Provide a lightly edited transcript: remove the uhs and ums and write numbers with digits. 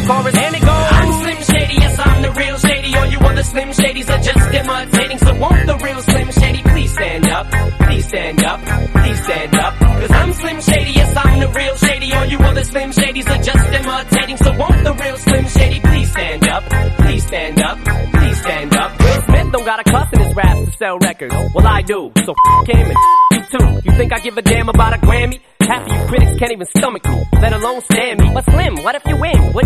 chorus, and it goes. I'm Slim Shady, yes, I'm the real Shady. All you other Slim Shadys are just imitating. So won't the real Slim Shady please stand up? Please stand up, please stand up. Cause I'm Slim Shady, yes, I'm the real Shady. All you other Slim Shadys are just imitating. So won't the real Slim Shady please stand up? Please stand up, please stand up. Will Smith don't got a cuss in his raps to sell records. Well, I do, so him and you too. You think I give a damn about a Grammy? Half of you critics can't even stomach me, let alone stand me. But Slim, what if you win? Wouldn't